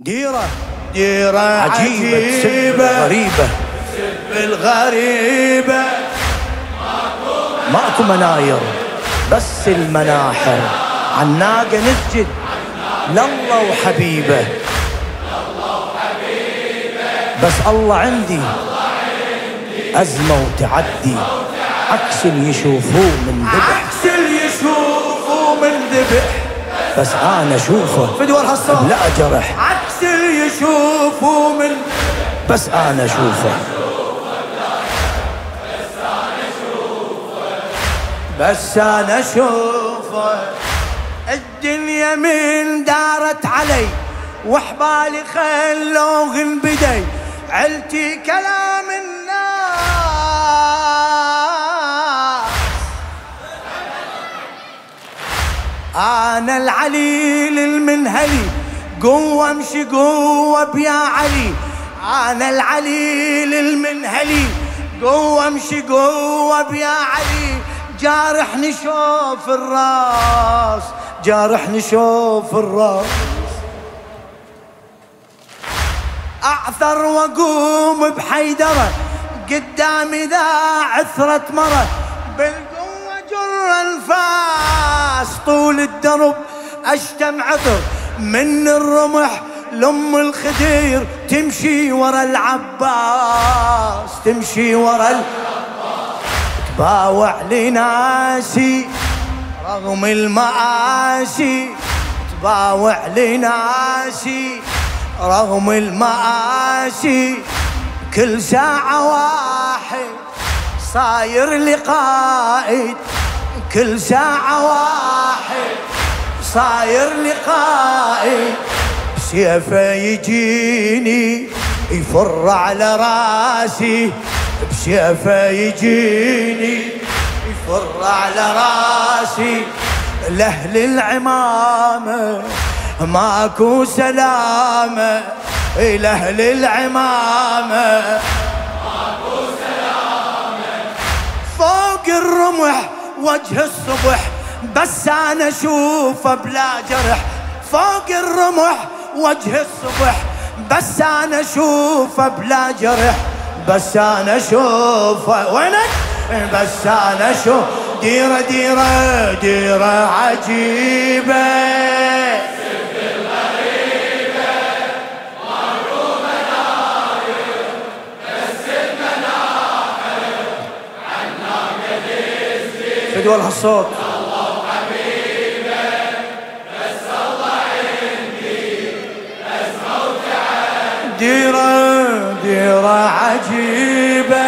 ديرة عجيبة غريبة بالغريبة ماكو مناير بس المناحر، عالناقة نسجد لله وحبيبه، بس الله عندي أزمة وتعدي، عكس اللي يشوفوه من ذبح، عكس اللي يشوفوه من ذبح، بس أنا أشوفه فدور هالصوت بلا جرح، عكس اللي يشوفوه من بس أنا أشوفه، بس أنا أشوفه. الدنيا من دارت علي وحبالي خلوه انبدي، علتي كلام الناس، أنا العليل المنهلي، قوة امشي قوة بيا علي، أنا العليل المنهلي، قوة امشي قوة بيا علي، جارح نشوف الراس، جارح نشوف الراس، أعثر وأقوم بحيدرة، قدامي ذا عثرة مرة، بالقوة جر الفاس، طول الدرب أشتم عطر، من الرمح لأم الخدير، تمشي ورا العباس، تمشي ورا تباوع لناسي رغم المآسي، تباوع لناسي رغم المآسي، كل ساعة واحد صاير لقائد، كل ساعة واحد صاير لقائد، بسيفه يجيني يفر على راسي، بسيفه يجيني يفر على راسي، لأهل العمامة ماكو سلامة، لأهل العمامة ماكو سلامة، فوق الرمح وجه الصبح، بس أنا أشوفه بلا جرح، فوق الرمح وجه الصبح، بس أنا أشوفه بلا جرح، بس أنا أشوفه وينك، بس أنا أشوف ديرة ديرة ديرة عجيبة فدوا لها الصوت، الله حبيبه بس الله عندي أزمة وتعب، ديرة عجيبة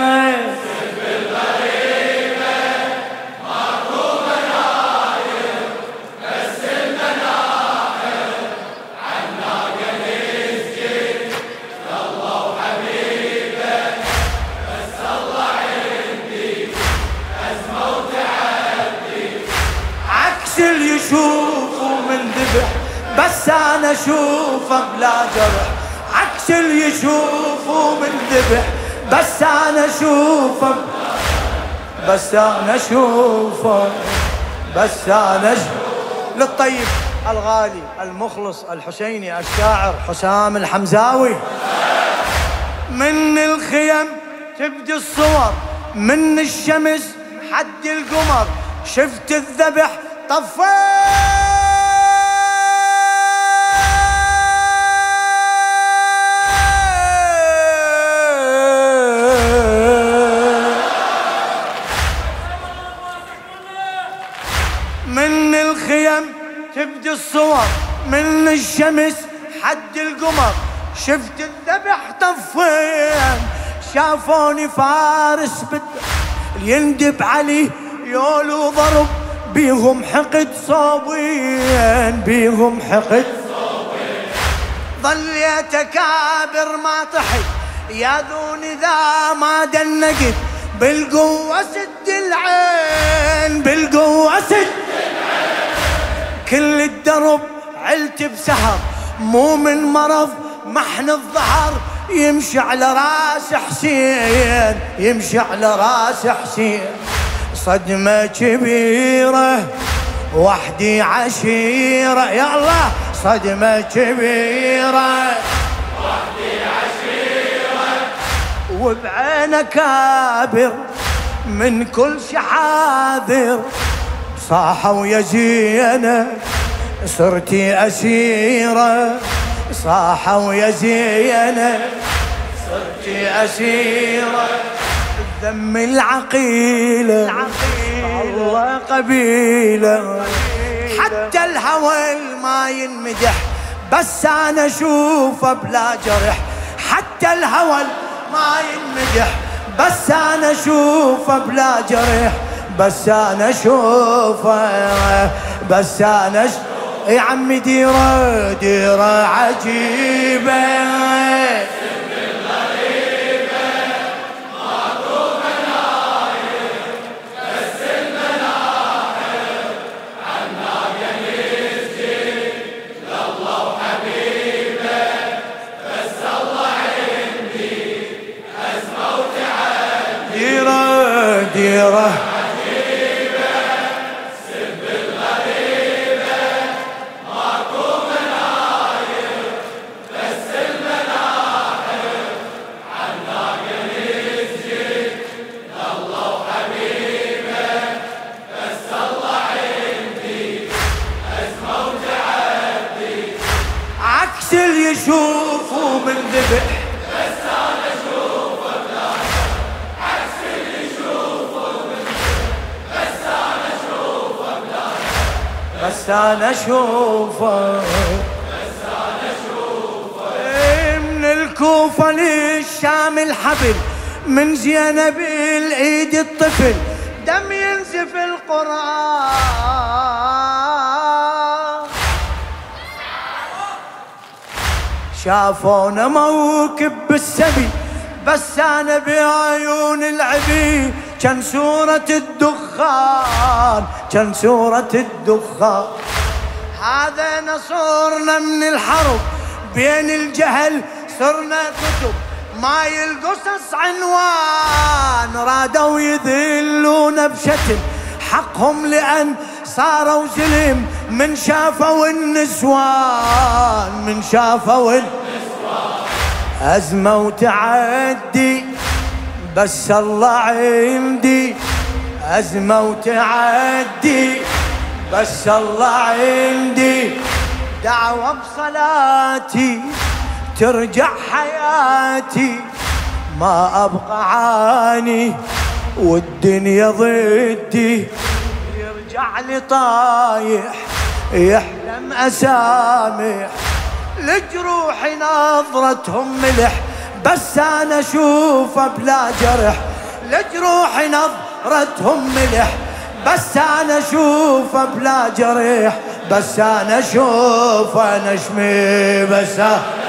بالغريبة ماكو مناير بس المناحر، عالناقة نسجد لله وحبيبه بس الله عندي أزمة وتعدي، عكس اللي يشوفه من ذبح، بس أنا أشوفه بلا جرح، عكس اللي يشوفه من ذبح، بس أنا أشوفه بس أنا أشوفه بس أنا للطيب الغالي المخلص الحسيني الشاعر حسام الحمزاوي. من الخيم تبدي الصور، من الشمس حد القمر، شفت الذبح طفيت، من الخيم تبدي الصور، من الشمس حد القمر، شفت الذبح طفين، شافوني فارس يندب علي يول وضرب، بيهم حقد صوبين، بيهم حقد صوبين، ظل يتكابر ما طحي، ياذوني ذا ما دنقت، بالقوة سد العين، بالقوة سد العين، كل الدرب علت بسهر، مو من مرض محن الظهر، يمشي على راس حسين، يمشي على راس حسين، صدمة كبيرة وحدي عشيرة، يا الله صدمة كبيرة وحدي عشيرة وبعينه كابر من كل شحاذر صاحوا يا زينب صرتي أسيرة صاحوا يا زينب صرتي أسيرة الذم العقيلة الله قبيلة حتى الهوى ما ينمدح بس أنا أشوفه بلا جرح حتى الهوى ما ينمدح بس أنا أشوفه بلا جرح بس أنا أشوفه بس أنا يا عمي ديرة ديرة عجيبة ديرة عجيبة سب الغريبة ماكو مناير بس المناحر عنا قليل جيت لله وحبيبه بس الله عندي أزمة وتعدي عكس اللي يشوفوا من ذبح بس أنا أشوفه بلا عكس اللي يشوفه من بس أنا أشوفه بلا بس أنا أشوفه بس أنا أشوفه من الكوفة للشام الحبل من زينب العيد الطفل دم ينزف القرآن شافونا موكب بالسبي بس أنا بعيون العبي كان سورة الدخان كان سورة الدخان هذا نصرنا من الحرب بين الجهل صرنا كتب ما القصص عنوان رادوا يذلون بشتم حقهم لأن صاروا زلم من شافوا النسوان من شافوا النسوان أزمة وتعدي بس الله عندي أزمة وتعدي بس الله عندي دعوة بصلاتي ترجع حياتي ما أبقى عاني والدنيا ضدي يرجع لي طايح يحلم أسامح لجروحي نظرتهم ملح بس أنا أشوفه بلا جرح لجروحي نظرتهم ملح بس أنا أشوفه بلا جرح بس أنا أشوفه نشمي بس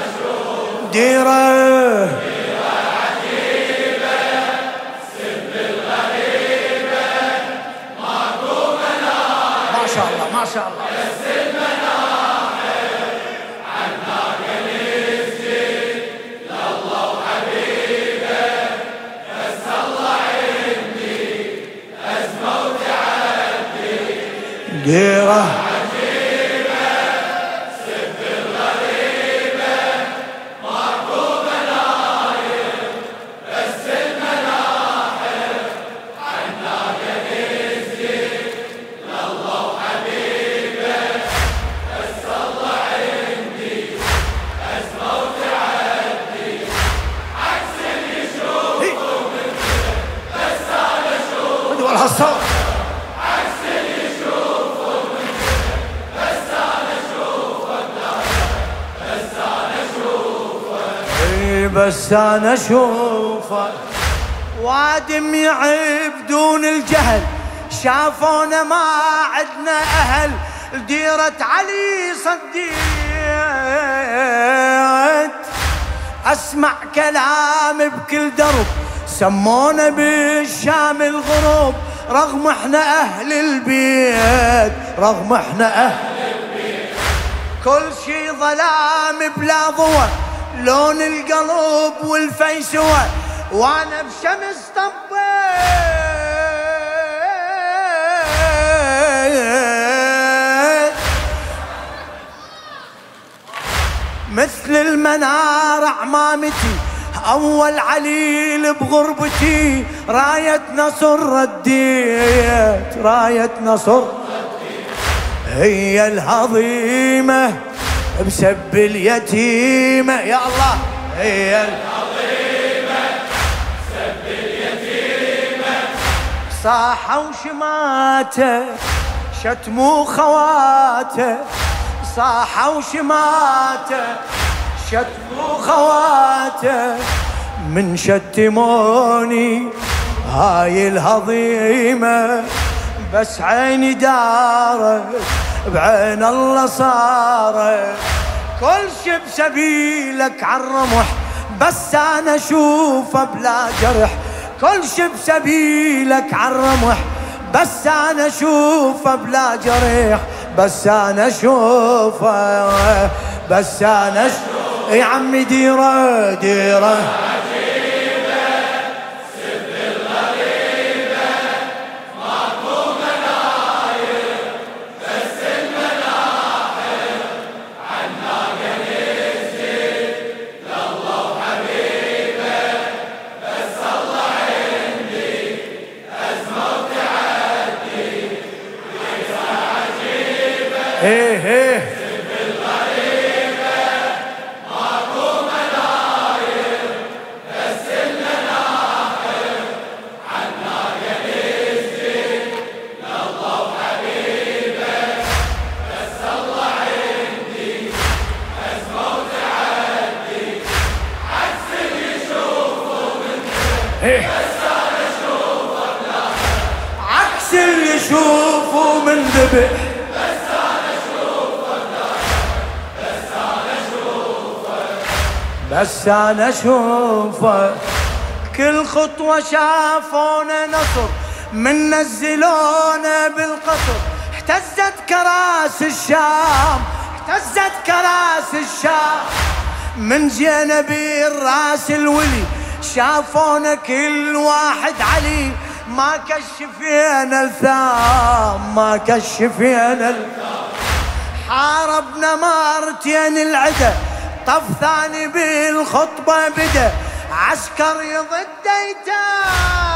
ديرة عجيبة سب الغريبة ماكو مناحر ما شاء الله ما شاء الله بس المناحر عنا قليل جيت لله وحبيبه بس الله عندي أزمة وتعدي ديرة عجيبة سب الغريبة ماكو مناير بس المناحر عنا قليل جيت لله وحبيبه بس الله عندي أزمة وتعدي عكس اللي يشوفه من بس أنا أشوفه خذوا هالصوت عكس اللي يشوفه من بس أنا أشوفه بس أنا أشوفه بس أنا أشوفه وادم يعبدون الجهل شافونا ما عدنا أهل ديرة علي صديت أسمع كلام بكل درب سمونا بالشام الغروب رغم احنا أهل البيت رغم احنا أهل كل شي ظلام بلا ضوء لون القلب والفيسوة وانا بشمس طبيت مثل المنار عمامتي أول عليل بغربتي راية نصر رديت راية نصر هي الهضيمة بسب اليتيمة يا الله هي الهضيمة بسب اليتيمة صاحوا شماته شتموا خواته صاحوا شماته شتموا خواته من شتموني هاي الهضيمة بس عيني دارت بعين الله صارت كل شي بسبيلك عالرمح بس انا اشوفه بلا جرح كل شي بسبيلك عالرمح بس انا اشوفه بلا جرح بس انا اشوفه بس انا اشوفه يا عمي ديره ديره ايه ايه سب الغريبة ماكو مناير بس المناحر عنا ينزل لله وحبيبه بس الله عندي أزمة وتعدي عكس اللي يشوفه من بس أنا أشوفه بلا عكس اللي يشوفه من ذبح بس أنا أشوفه كل خطوة شافونا نصر من نزلونا بالقصر اهتزت كراس الشام اهتزت كراس الشام من جينا بالراس الولي شافونا كل واحد علي ما كشفينا الثام ما كشفينا الثام حاربنا مرتين العدا طف ثاني بالخطبة بدا عسكر يضد ايتام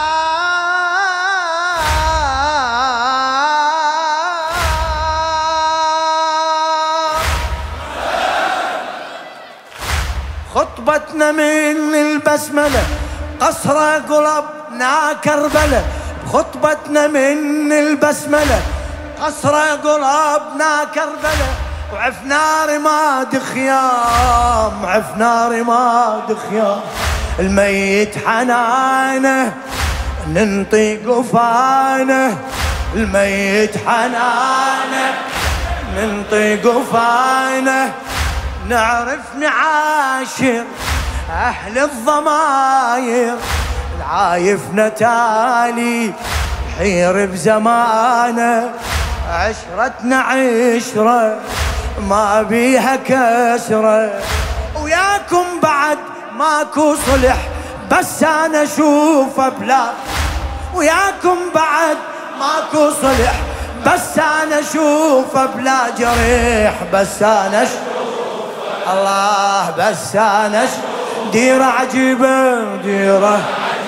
خطبتنا من البسملة قصر قلبنا كربلة خطبتنا من البسملة قصر قلبنا كربلة وعفنا رماد خيام عفنا رماد خيام الميت حنانه ننطي قفانه الميت حنانه ننطي قفانه نعرف نعاشر أهل الضماير العايف نتالي حير بزمانه عشرتنا عشرة ما بيها كسرة وياكم بعد ماكو صلح بس أنا أشوفه بلا وياكم بعد ماكو صلح بس أنا أشوفه بلا جريح بس أنا أشوفه الله بس أنا أشوفه ديرة عجيبة ديرة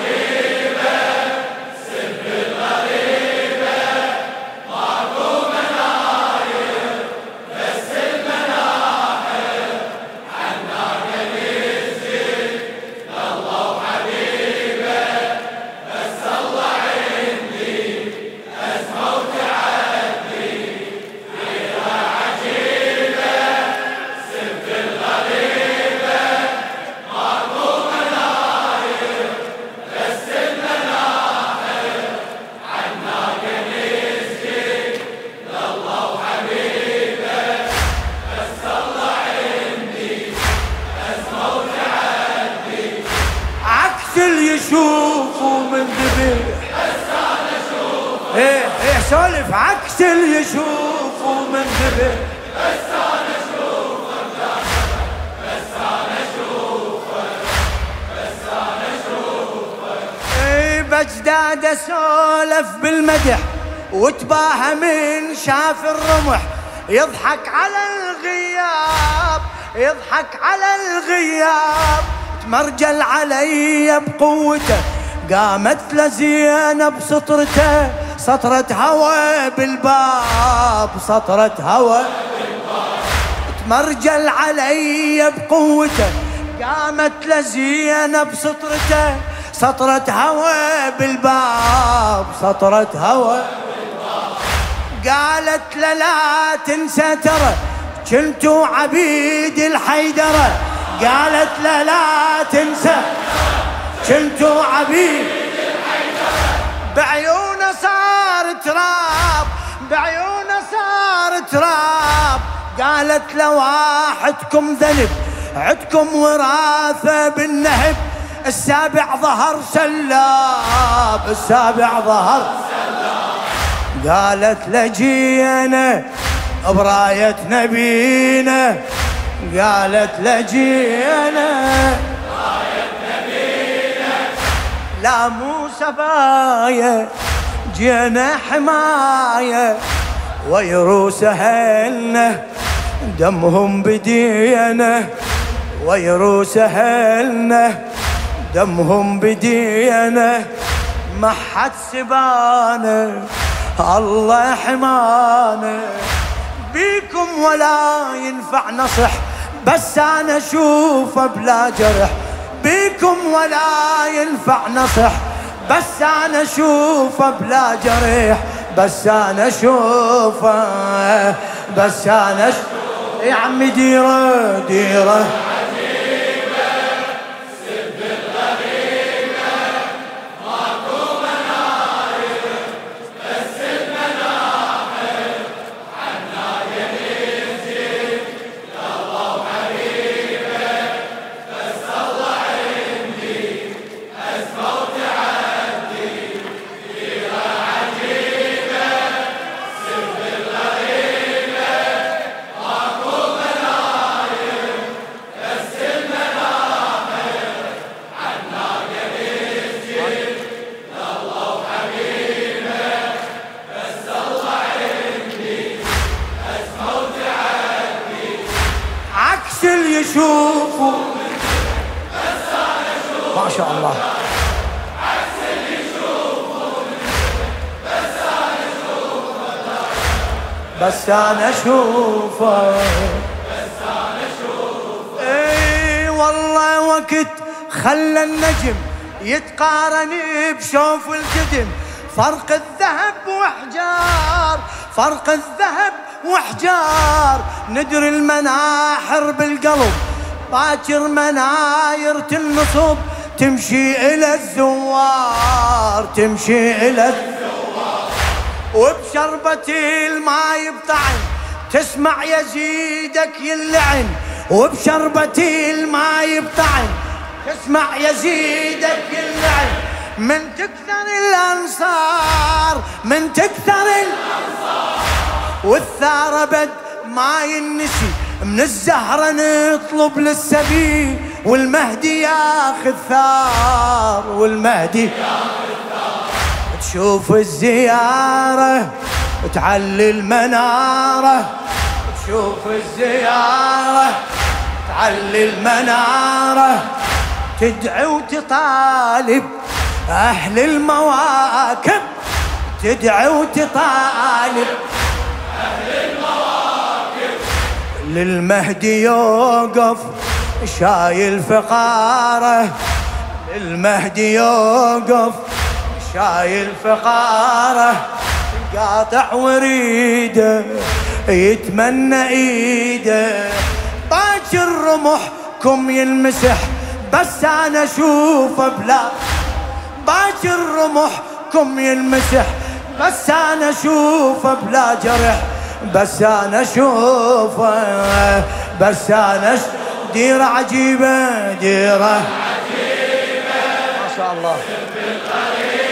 يشوفوا من ذبيح بس أنا أشوفه ايه سولف عكس اللي يشوفوا من ذبيح بس أنا أشوفه بس أنا أشوفه بس أنا أشوفه ايه بجداد اسولف بالمدح وتباهى من شاف الرمح يضحك على الغياب يضحك على الغياب، تمرجل علي بقوته، قامت لزينب سطرته، سطرة هوى بالباب، سطرة هوى بالباب، تمرجل علي بقوته، قامت لزينب سطرته، سطرة هوى بالباب، سطرة هوى بالباب، قالت لا تنسى ترى كنتوا عبيد الحيدرة، قالت لا تنسى كنتوا عبيد الحيدرة، بعيونه صار تراب، بعيونه صار تراب، قالت لواحدكم ذنب عدكم وراثة بالنهب، السابع ظهر سلاب، السابع ظهر سلاب، قالت لجينا براية نبينا، قالت لجينا براية نبينا، لا مو سبايا جينا حماية، ويروس أهلنا دمهم بدينا، ويروس أهلنا دمهم بدينا، ما حد سبانا الله حمانا، بيكم ولا ينفع نصح بس أنا أشوفه بلا جرح، بيكم ولا ينفع نصح بس أنا أشوفه بلا جرح، بس أنا أشوفه، بس أنا أشوفه يا عمي ديره ديره يشوفوا ما شاء الله، بس أنا أشوفه، اي والله وقت خلى النجم يتقارن بشوف القدم، فرق الذهب وحجار، فرق الذهب وحجار، ندري المناحر بالقلب، باكر مناير تنصب، تمشي إلى الزوار، تمشي إلى الزوار، وبشربة الماء يبطعن، تسمع يزيدك يلعن، وبشربة الماء يبطعن، تسمع يزيدك يلعن، من تكثر الأنصار، من تكثر الأنصار، والثار بد ما ينسي، من الزهرة نطلب للسبي، والمهدي ياخذ ثار، والمهدي ياخذ ثار، تشوف الزيارة تعلي المنارة، تشوف الزيارة تعلي المنارة، تدعي وتطالب أهل المواكب، تدعي وتطالب أهل المواكب، للمهدي يوقف شايل فقاره، للمهدي يوقف شايل فقاره، قاطع وريده يتمنى ايده، باكر رمحكم ينمسح بس انا اشوفه بلا، باكر رمحكم ينمسح بس انا اشوفه بلا جرح، بس انا اشوفه، بس انا ديره عجيبه، ديره عجيبه ما شاء الله.